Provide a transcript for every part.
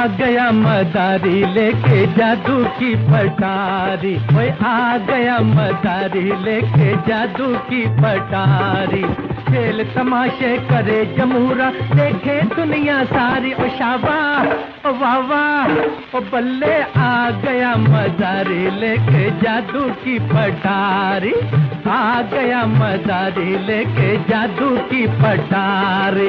गया मदारी लेके जादू की पटारी, ओए आ गया मदारी लेके जादू की पटारी। खेल तमाशे करे जमूरा देखे दुनिया सारी, ओ शाबाश ओ वाह वाह ओ बल्ले आ गया मदारी लेके जादू की पटारी, आ गया मदारी लेके जादू की पटारी।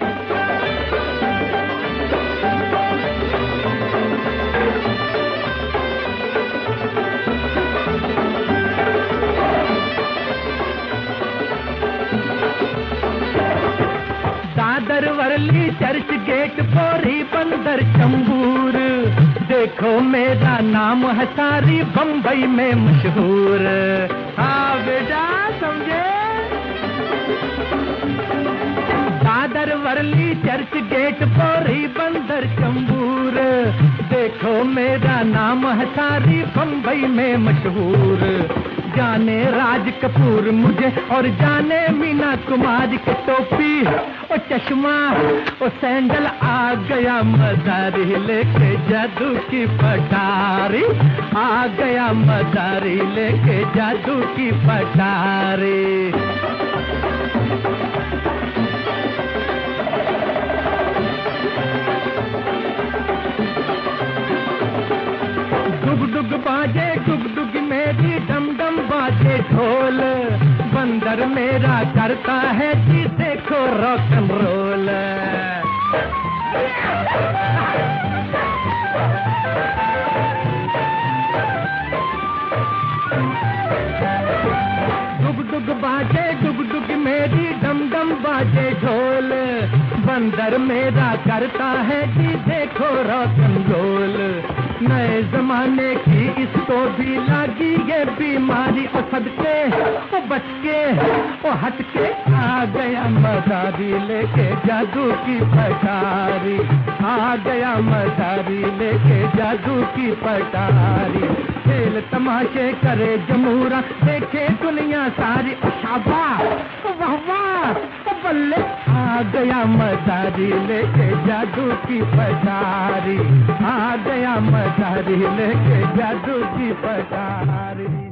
दादर वर्ली चर्च गेट बोरी बंदर चंबूर, देखो मेरा नाम है सारी बम्बई में मशहूर। हाँ बेटा समझे। दादर वर्ली चर्च गेट बोरी बंदर चंबूर, देखो मेरा नाम है सारी बम्बई में मशहूर। जाने राज कपूर मुझे और जाने मीना कुमारी के टोपी ओ चश्मा ओ सैंडल, आ गया मदारी लेके जादू की पटारी, आ गया मदारी लेके जादू की पटारी। डुग डुग बाजे डुग डुग मेरी डम डम बाजे ढोल, बंदर मेरा करता है जी देखो रॉक एंड रोल। डुग डुग बाजे डुग डुग मेरी डम डम बाजे ढोल, बंदर मेरा करता है जी देखो रॉक एंड रोल। नए जमाने की इसको भी लागी ये बीमारी, ओ सदके ओ बच के ओ हट के, आ गया मदारी लेके जादू की पटारी, आ गया मदारी लेके जादू की पटारी। खेल तमाशे करे जमूरा देखे दुनिया सारी, ओ शाबाश ओ वाह वाह ओ बल्ले, आ गया मदारी लेके जादू की पटारी, आ गया मदारी लेके जादू की पटारी।